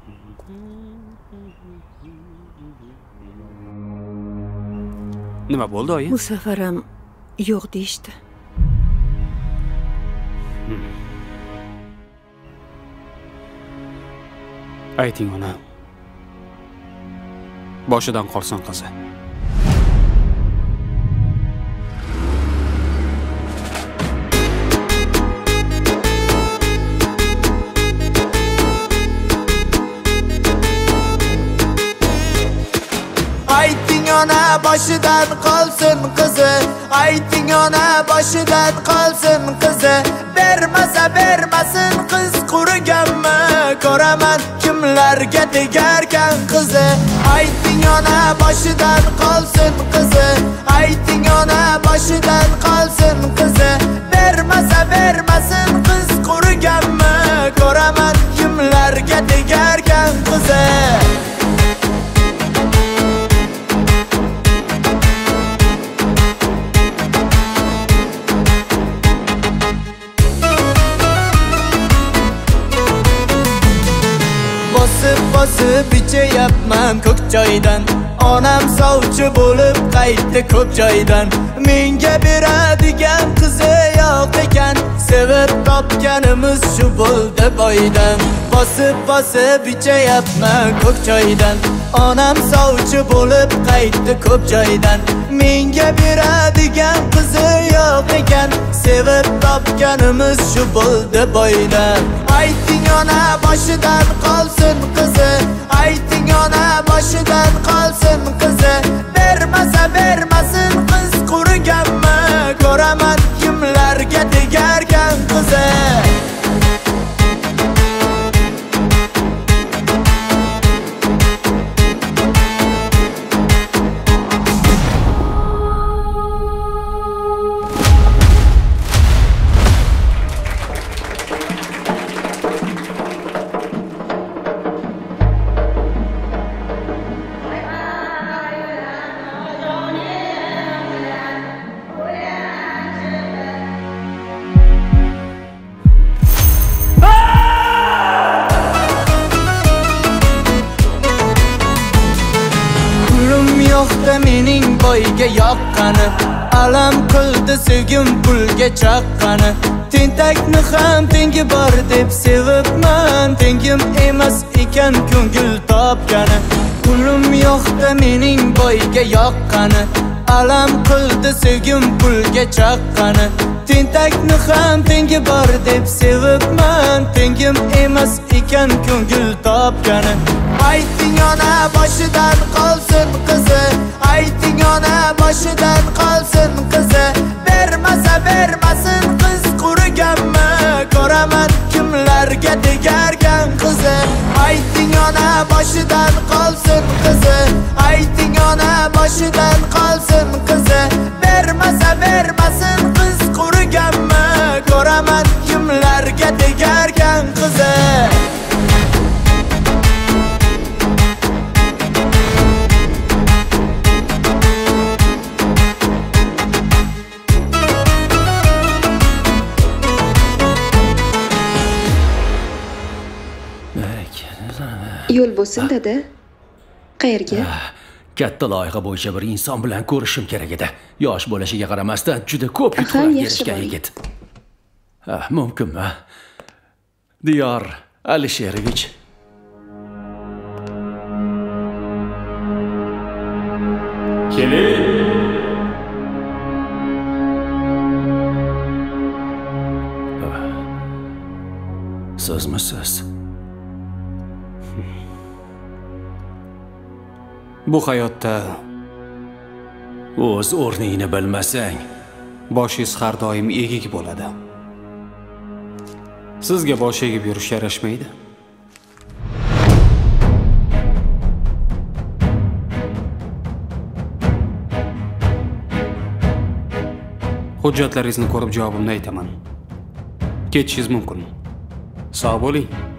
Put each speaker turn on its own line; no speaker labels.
Nima bo'ldi, oyi?
Bu safar ham yo'q deyishdi.
Ayting ona. Boshidan qolsin qizi.
Ayting ona boshidan qolsin qizi, ayting ona boshidan qolsin qizi, bermasin qiz quriganmi, ko'raman kimlarga tegarkan qizi. Ayting ona boshidan qolsin qizi, ayting ona boshidan qolsin qizi, bermasin qiz quriganmi, ko'raman kimlarga tegarkan qizi. Bosib ichayapman ko'k joydan, onam sovchi bo'lib qaytdi ko'p joydan. Menga beradigan qizi yo'q ekan, sevib topganimiz shu bo'ldi boydan. Bosib ichayapman ko'k joydan, onam sovchi bo'lib qaytdi ko'p joydan. Menga beradigan qizi yo'q ekan, sevib topganimiz shu bo'ldi boydan. Ayting ona boshidan qolsin qizi, ayting ona boshidan qolsin qizi, bermasin qiz quriganmi, ko'raman kimlarga tegarkan qizi. Mening boyga yoqqani, alam qildi sevgim pulga chaqqani. Tentakni ham tengi bor deb sevibman, tengim emas ekan ko'ngil topgani. Pulim yo'qda mening boyga yoqqani, alam qildi sevgim pulga chaqqani. Tentakni ham tengi bor deb sevibman, tengim emas ekan ko'ngil topgani. Ayting ona boshidan qolsin qizi, ayting ona boshidan qolsin qizi, bermasin qiz quriganmi, ko'raman kimlarga tegarkan qizi. Ayting ona boshidan qolsin qizi, ayting ona boshidan qolsin qizi, bermasin qiz quriganmi, ko'raman kimlarga tegarkan qizi.
Yo'l bo'lsin dada. Qayerga?
Katta loyiha bo'yicha bir inson bilan ko'rishim kerak edi. Yosh bo'lishiga qaramasdan juda ko'p yutuqlarga erishgan yigit. Mumkinmi? Diyor Alisherovich. Keling. Sizmisiz?
Bu hayotda
o'z o'rningni bilmasang,
boshingiz har doim egik bo'ladi. Sizga bosh egib yurish yarashmaydi. Hujjatlaringizni ko'rib javobimni aytaman. Ketishingiz mumkin. Sog' bo'ling.